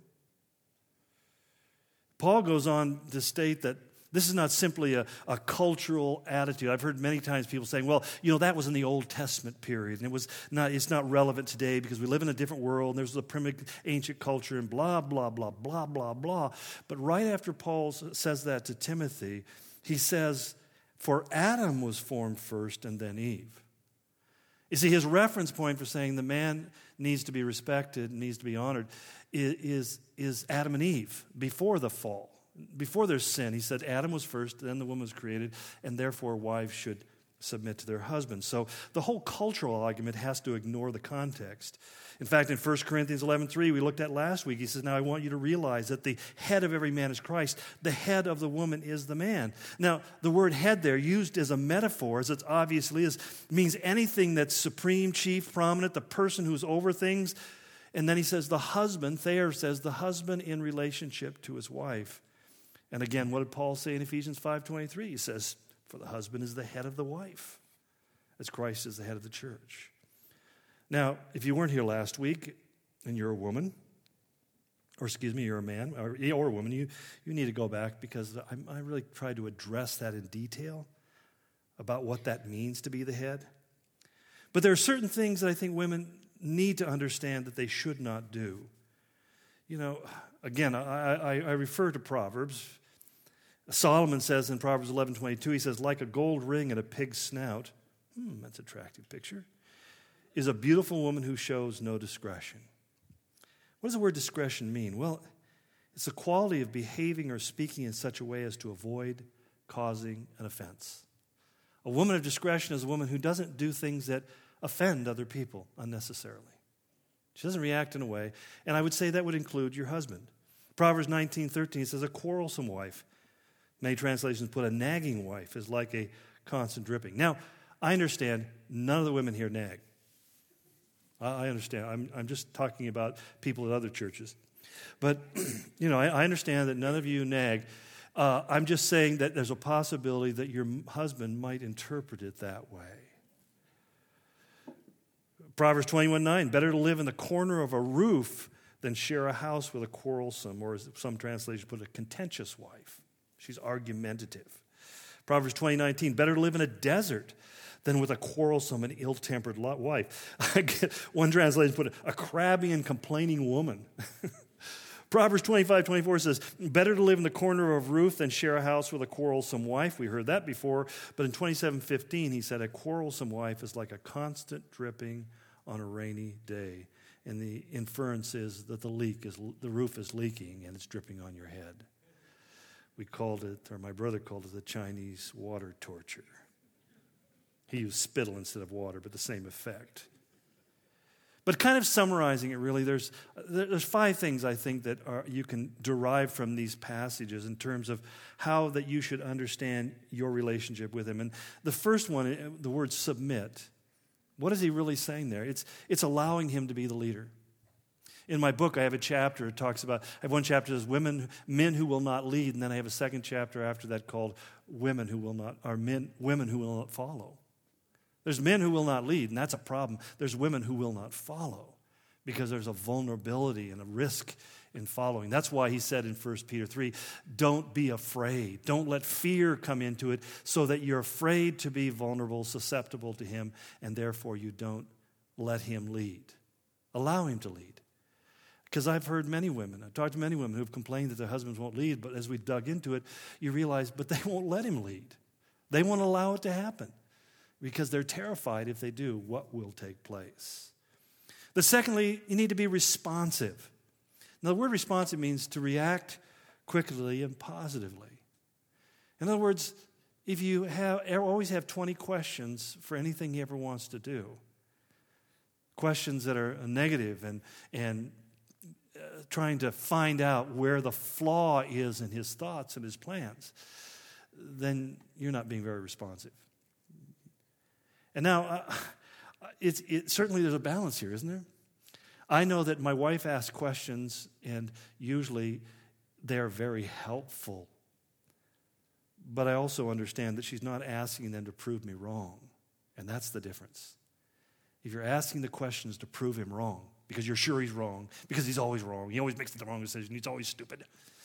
A: Paul goes on to state that this is not simply a cultural attitude. I've heard many times people saying, well, that was in the Old Testament period, and it's not relevant today because we live in a different world, and there's a primitive ancient culture, and blah, blah, blah, blah, blah, blah. But right after Paul says that to Timothy, he says, for Adam was formed first and then Eve. You see, his reference point for saying the man needs to be respected and needs to be honored is Adam and Eve before the fall. Before their sin, he said Adam was first, then the woman was created, and therefore wives should submit to their husbands. So the whole cultural argument has to ignore the context. In fact, in 1 Corinthians 11:3, we looked at last week, he says, now I want you to realize that the head of every man is Christ. The head of the woman is the man. Now, the word head there, used as a metaphor, as it obviously is, means anything that's supreme, chief, prominent, the person who's over things. And then he says the husband, Thayer says, the husband in relationship to his wife. And again, what did Paul say in Ephesians 5:23? He says, for the husband is the head of the wife, as Christ is the head of the church. Now, if you weren't here last week and you're a woman, you're a man, or a woman, you need to go back because I really tried to address that in detail about what that means to be the head. But there are certain things that I think women need to understand that they should not do. Again, I refer to Proverbs. Solomon says in Proverbs 11:22, he says, like a gold ring in a pig's snout, that's an attractive picture, is a beautiful woman who shows no discretion. What does the word discretion mean? Well, it's the quality of behaving or speaking in such a way as to avoid causing an offense. A woman of discretion is a woman who doesn't do things that offend other people unnecessarily. She doesn't react in a way, and I would say that would include your husband. Proverbs 19:13 says, a quarrelsome wife, many translations put a nagging wife, is like a constant dripping. Now, I understand none of the women here nag. I understand. I'm just talking about people at other churches. But, I understand that none of you nag. I'm just saying that there's a possibility that your husband might interpret it that way. Proverbs 21:9, better to live in the corner of a roof than share a house with a quarrelsome, or as some translations put, a contentious wife. She's argumentative. Proverbs 20:19, better to live in a desert than with a quarrelsome and ill-tempered wife. One translation put a crabby and complaining woman. Proverbs 25:24 says, better to live in the corner of a roof than share a house with a quarrelsome wife. We heard that before. But in 27:15, he said, a quarrelsome wife is like a constant dripping on a rainy day. And the inference is that the roof is leaking and it's dripping on your head. We called it, or my brother called it, the Chinese water torture. He used spittle instead of water, but the same effect. But kind of summarizing it really, there's 5 things I think that you can derive from these passages in terms of how that you should understand your relationship with him. And the first one, the word submit. What is he really saying there? It's allowing him to be the leader. In my book, I have a chapter that talks about, I have one chapter that says men who will not lead, and then I have a second chapter after that called women who will not follow. There's men who will not lead, and that's a problem. There's women who will not follow because there's a vulnerability and a risk in following. That's why he said in 1 Peter 3, don't be afraid. Don't let fear come into it so that you're afraid to be vulnerable, susceptible to him, and therefore you don't let him lead. Allow him to lead. Because I've heard many women, I've talked to many women who have complained that their husbands won't lead, but as we dug into it, you realize, but they won't let him lead. They won't allow it to happen because they're terrified if they do, what will take place. But secondly, you need to be responsive. Now, the word responsive means to react quickly and positively. In other words, if you always have 20 questions for anything he ever wants to do, questions that are negative and trying to find out where the flaw is in his thoughts and his plans, then you're not being very responsive. And now, certainly there's a balance here, isn't there? I know that my wife asks questions, and usually they're very helpful. But I also understand that she's not asking them to prove me wrong, and that's the difference. If you're asking the questions to prove him wrong, because you're sure he's wrong, because he's always wrong, he always makes the wrong decision, he's always stupid,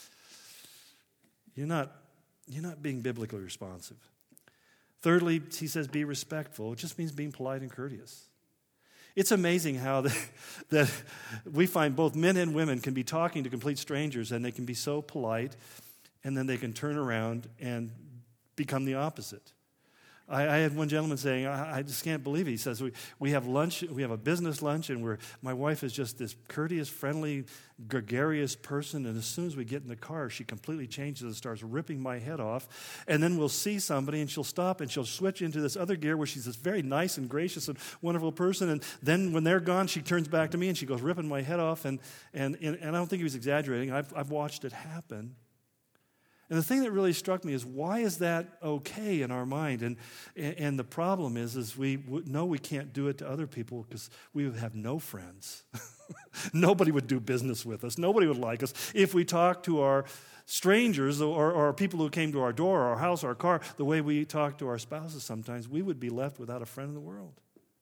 A: you're not being biblically responsive. Thirdly, he says be respectful. It just means being polite and courteous. It's amazing how that we find both men and women can be talking to complete strangers and they can be so polite, and then they can turn around and become the opposite. I had one gentleman saying, I just can't believe it. He says, we have lunch, we have a business lunch, and my wife is just this courteous, friendly, gregarious person, and as soon as we get in the car, she completely changes and starts ripping my head off. And then we'll see somebody, and she'll stop, and she'll switch into this other gear where she's this very nice and gracious and wonderful person, and then when they're gone, she turns back to me, and she goes ripping my head off, and I don't think he was exaggerating. I've watched it happen. And the thing that really struck me is, why is that okay in our mind? And the problem is we know we can't do it to other people because we would have no friends. Nobody would do business with us. Nobody would like us. If we talk to our strangers or people who came to our door, our house, our car, the way we talk to our spouses sometimes, we would be left without a friend in the world.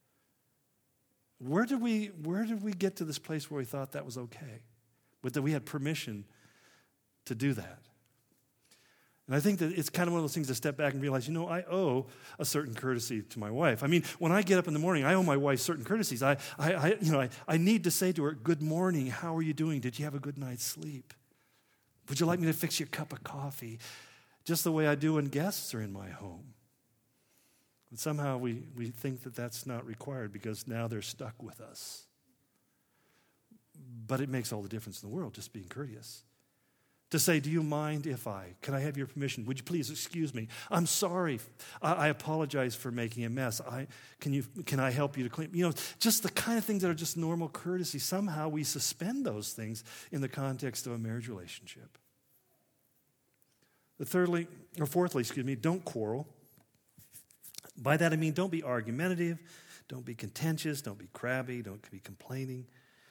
A: Where did we get to this place where we thought that was okay? But that we had permission to do that? And I think that it's kind of one of those things to step back and realize, I owe a certain courtesy to my wife. I mean, when I get up in the morning, I owe my wife certain courtesies. I need to say to her, good morning, how are you doing? Did you have a good night's sleep? Would you like me to fix you a cup of coffee? Just the way I do when guests are in my home. And somehow we think that that's not required because now they're stuck with us. But it makes all the difference in the world, just being courteous. To say, do you mind if can I have your permission? Would you please excuse me? I'm sorry. I apologize for making a mess. Can I help you to clean? Just the kind of things that are just normal courtesy. Somehow we suspend those things in the context of a marriage relationship. Fourthly, don't quarrel. By that I mean don't be argumentative, don't be contentious, don't be crabby, don't be complaining.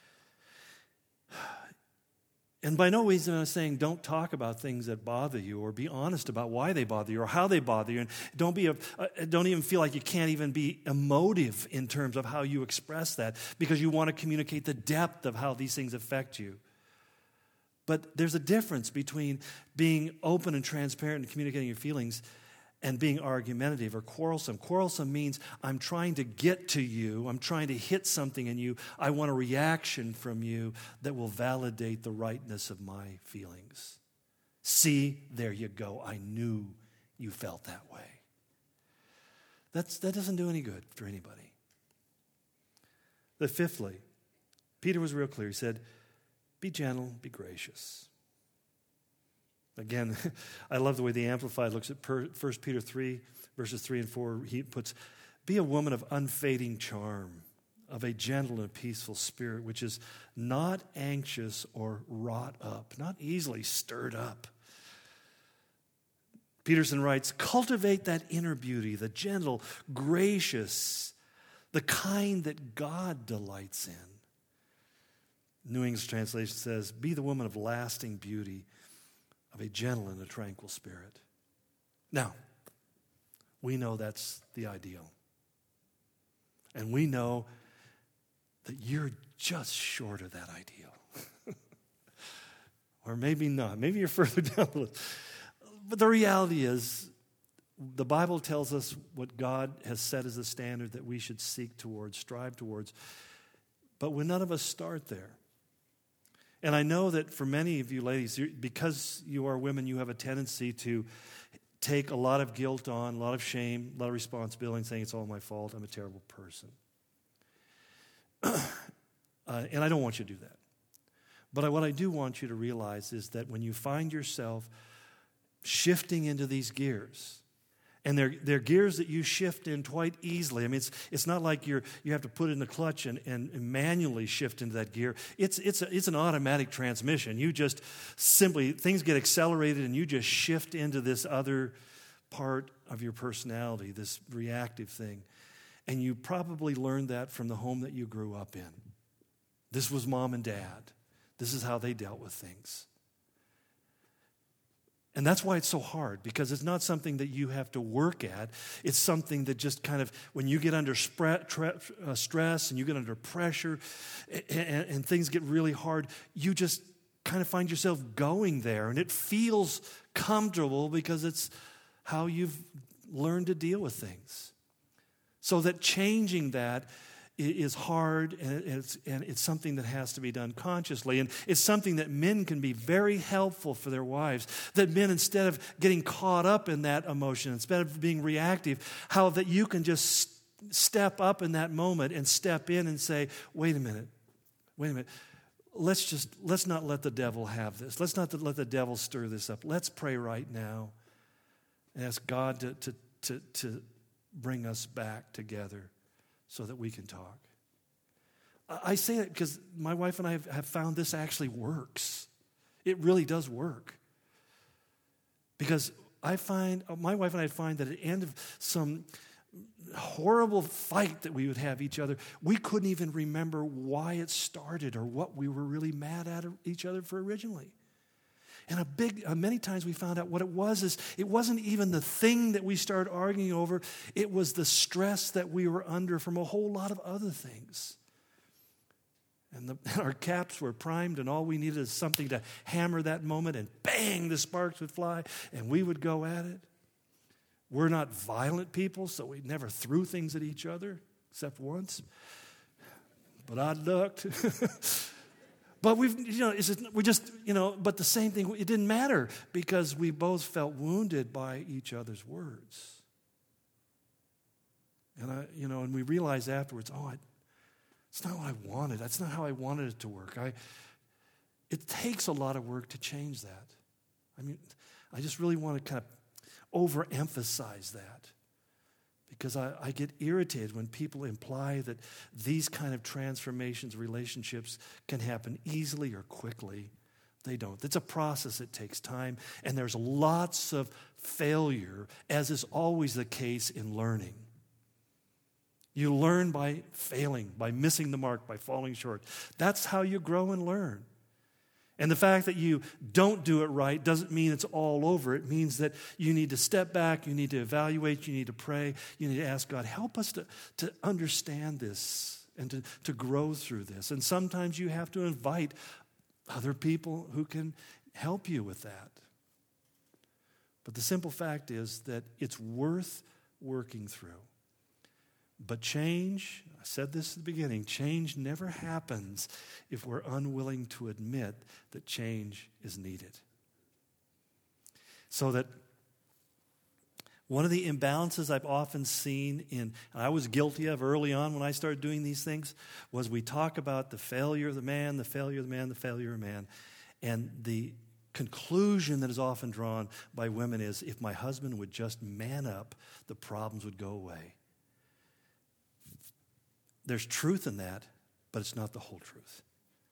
A: And by no means am I saying don't talk about things that bother you or be honest about why they bother you or how they bother you. And don't even feel like you can't even be emotive in terms of how you express that because you want to communicate the depth of how these things affect you. But there's a difference between being open and transparent and communicating your feelings and being argumentative or quarrelsome. Quarrelsome means I'm trying to get to you. I'm trying to hit something in you. I want a reaction from you that will validate the rightness of my feelings. See, there you go. I knew you felt that way. That doesn't do any good for anybody. But fifthly, Peter was real clear. He said, be gentle, be gracious. Again, I love the way the Amplified looks at 1 Peter 3, verses 3 and 4. He puts, be a woman of unfading charm, of a gentle and peaceful spirit, which is not anxious or wrought up, not easily stirred up. Peterson writes, cultivate that inner beauty, the gentle, gracious, the kind that God delights in. New English translation says, be the woman of lasting beauty, of a gentle and a tranquil spirit. Now, we know that's the ideal. And we know that you're just short of that ideal. Or maybe not. Maybe you're further down the list. But the reality is, the Bible tells us what God has set as a standard that we should seek towards, strive towards. But when none of us start there. And I know that for many of you ladies, because you are women, you have a tendency to take a lot of guilt on, a lot of shame, a lot of responsibility, and saying it's all my fault, I'm a terrible person. And I don't want you to do that. But what I do want you to realize is that when you find yourself shifting into these gears, and they're gears that you shift in quite easily. I mean, it's not like you have to put it in the clutch and manually shift into that gear. It's an automatic transmission. You just simply, things get accelerated and you just shift into this other part of your personality, this reactive thing. And you probably learned that from the home that you grew up in. This was mom and dad. This is how they dealt with things. And that's why it's so hard, because it's not something that you have to work at. It's something that just kind of, when you get under stress and you get under pressure and things get really hard, you just kind of find yourself going there. And it feels comfortable because it's how you've learned to deal with things. So that changing that is hard, and it's something that has to be done consciously. And it's something that men can be very helpful for their wives. That men, instead of getting caught up in that emotion, instead of being reactive, how that you can just step up in that moment and step in and say, wait a minute. Let's not let the devil have this. Let's not let the devil stir this up. Let's pray right now and ask God to bring us back together, so that we can talk. I say that because my wife and I have found this actually works. It really does work. Because my wife and I find that at the end of some horrible fight that we would have each other, we couldn't even remember why it started or what we were really mad at each other for originally. And many times we found out what it was is it wasn't even the thing that we started arguing over. It was the stress that we were under from a whole lot of other things. And our caps were primed, and all we needed is something to hammer that moment, and bang, the sparks would fly, and we would go at it. We're not violent people, so we never threw things at each other, except once. But I looked. But but the same thing, it didn't matter because we both felt wounded by each other's words. And we realized afterwards, it's not what I wanted. That's not how I wanted it to work. It takes a lot of work to change that. I mean, I just really want to kind of overemphasize that. Because I get irritated when people imply that these kind of transformations, relationships can happen easily or quickly. They don't. It's a process that takes time, and there's lots of failure, as is always the case in learning. You learn by failing, by missing the mark, by falling short. That's how you grow and learn. And the fact that you don't do it right doesn't mean it's all over. It means that you need to step back, you need to evaluate, you need to pray, you need to ask God, help us to understand this and to grow through this. And sometimes you have to invite other people who can help you with that. But the simple fact is that it's worth working through. But change, I said this at the beginning, change never happens if we're unwilling to admit that change is needed. So that one of the imbalances I've often seen and I was guilty of early on when I started doing these things, was we talk about the failure of the man, the failure of the man, the failure of man. And the conclusion that is often drawn by women is, if my husband would just man up, the problems would go away. There's truth in that, but it's not the whole truth.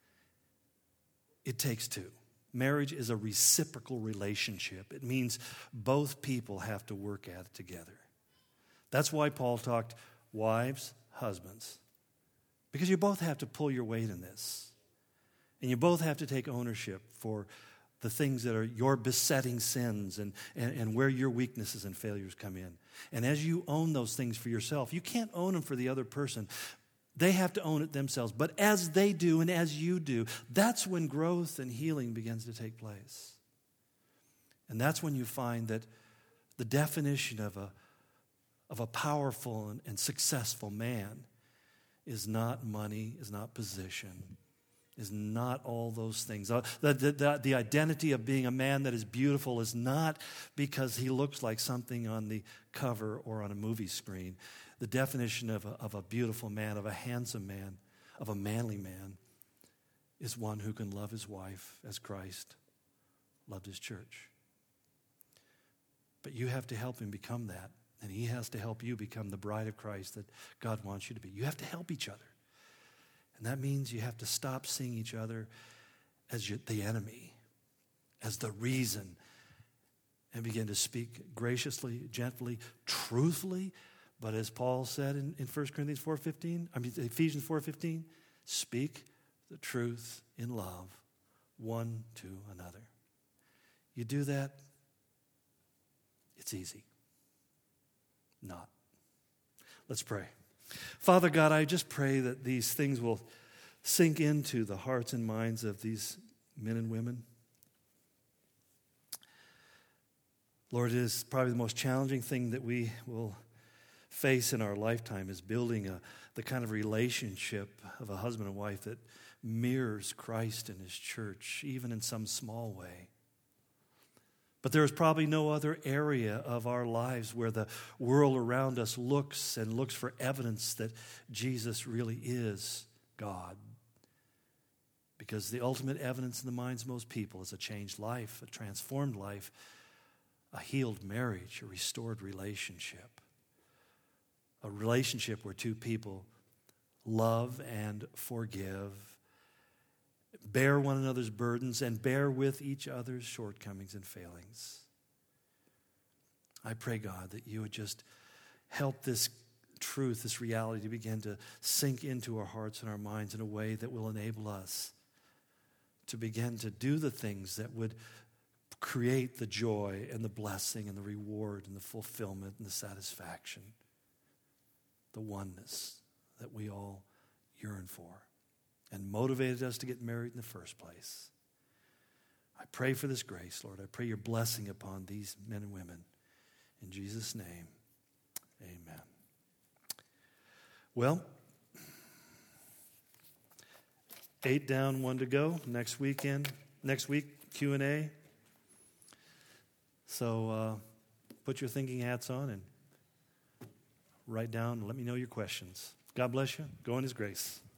A: It takes two. Marriage is a reciprocal relationship. It means both people have to work at it together. That's why Paul talked wives, husbands. Because you both have to pull your weight in this. And you both have to take ownership for the things that are your besetting sins and where your weaknesses and failures come in. And as you own those things for yourself, you can't own them for the other person. They have to own it themselves. But as they do and as you do, that's when growth and healing begins to take place. And that's when you find that the definition of a powerful and successful man is not money, is not position. is not all those things. The identity of being a man that is beautiful is not because he looks like something on the cover or on a movie screen. The definition of a beautiful man, of a handsome man, of a manly man, is one who can love his wife as Christ loved his church. But you have to help him become that, and he has to help you become the bride of Christ that God wants you to be. You have to help each other. And that means you have to stop seeing each other as the enemy, as the reason, and begin to speak graciously, gently, truthfully. But as Paul said in Ephesians 4:15, speak the truth in love one to another. You do that, it's easy. Not. Let's pray. Father God, I just pray that these things will sink into the hearts and minds of these men and women. Lord, it is probably the most challenging thing that we will face in our lifetime is building the kind of relationship of a husband and wife that mirrors Christ and his church, even in some small way. But there is probably no other area of our lives where the world around us looks for evidence that Jesus really is God. Because the ultimate evidence in the minds of most people is a changed life, a transformed life, a healed marriage, a restored relationship. A relationship where two people love and forgive, bear one another's burdens, and bear with each other's shortcomings and failings. I pray, God, that you would just help this truth, this reality to begin to sink into our hearts and our minds in a way that will enable us to begin to do the things that would create the joy and the blessing and the reward and the fulfillment and the satisfaction, the oneness that we all yearn for and motivated us to get married in the first place. I pray for this grace, Lord. I pray your blessing upon these men and women. In Jesus' name, amen. Well, 8 down, 1 to go. Next week, Q&A. So put your thinking hats on and write down and let me know your questions. God bless you. Go in his grace.